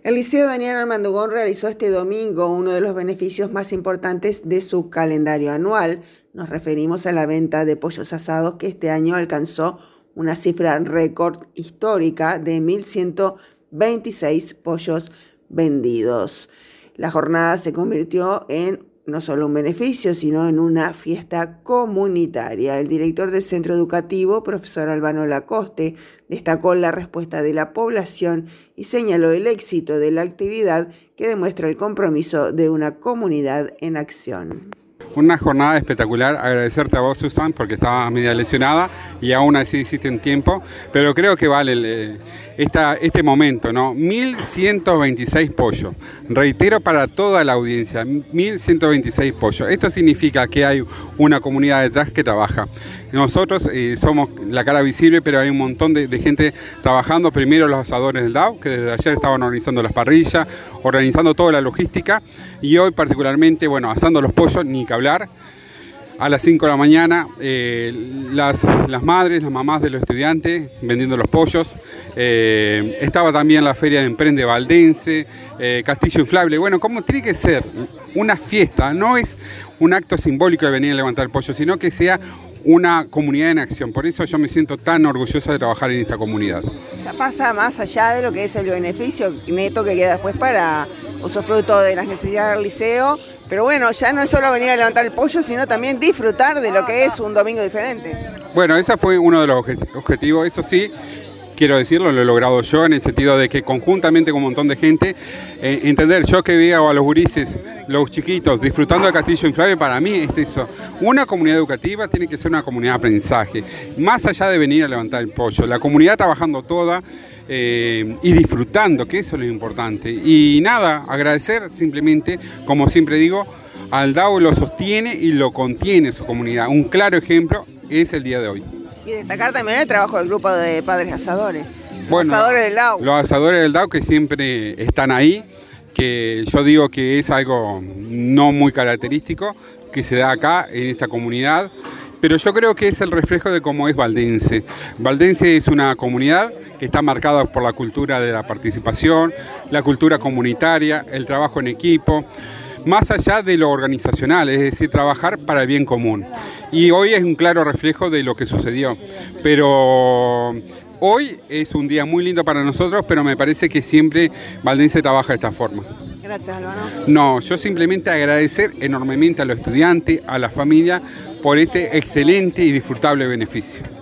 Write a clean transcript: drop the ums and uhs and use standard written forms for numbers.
El Liceo Daniel Armandugón realizó este domingo uno de los beneficios más importantes de su calendario anual. Nos referimos a la venta de pollos asados que este año alcanzó una cifra récord histórica de 1.126 pollos vendidos. La jornada se convirtió en no solo un beneficio, sino en una fiesta comunitaria. El director del centro educativo, profesor Albano Lacoste, destacó la respuesta de la población y señaló el éxito de la actividad que demuestra el compromiso de una comunidad en acción. Una jornada espectacular, agradecerte a vos, Susan, porque estabas media lesionada y aún así hiciste un tiempo, pero creo que vale este momento, ¿no? 1.126 pollos, reitero para toda la audiencia, 1.126 pollos. Esto significa que hay una comunidad detrás que trabaja. Nosotros somos la cara visible, pero hay un montón de gente trabajando. Primero los asadores del DAO, que desde ayer estaban organizando las parrillas, organizando toda la logística, y hoy particularmente, bueno, asando los pollos, ni que hablar. A las 5 de la mañana, las madres, las mamás de los estudiantes vendiendo los pollos. Estaba también la feria de Emprende Valdense, Castillo Inflable. Bueno, como tiene que ser una fiesta, no es un acto simbólico de venir a levantar el pollo, sino que sea una comunidad en acción. Por eso yo me siento tan orgulloso de trabajar en esta comunidad. Ya pasa más allá de lo que es el beneficio neto que queda después para usufructo de las necesidades del liceo. Pero bueno, ya no es solo venir a levantar el pollo, sino también disfrutar de lo que es un domingo diferente. Bueno, ese fue uno de los objetivos. Eso sí, quiero decirlo, lo he logrado yo, en el sentido de que conjuntamente con un montón de gente, entender, yo que veo a los gurises, los chiquitos, disfrutando de Castillo Inflable, para mí es eso. Una comunidad educativa tiene que ser una comunidad de aprendizaje, más allá de venir a levantar el pollo. La comunidad trabajando toda y disfrutando, que eso es lo importante. Y nada, agradecer simplemente, como siempre digo, al DAO lo sostiene y lo contiene su comunidad. Un claro ejemplo es el día de hoy. Y destacar también el trabajo del grupo de padres asadores. Bueno, los asadores del DAO. Los asadores del DAO que siempre están ahí, que yo digo que es algo no muy característico, que se da acá en esta comunidad, pero yo creo que es el reflejo de cómo es Valdense. Valdense es una comunidad que está marcada por la cultura de la participación, la cultura comunitaria, el trabajo en equipo, más allá de lo organizacional, es decir, trabajar para el bien común. Y hoy es un claro reflejo de lo que sucedió. Pero hoy es un día muy lindo para nosotros, pero me parece que siempre Valdense trabaja de esta forma. Gracias, Albano. No, yo simplemente agradecer enormemente a los estudiantes, a la familia, por este excelente y disfrutable beneficio.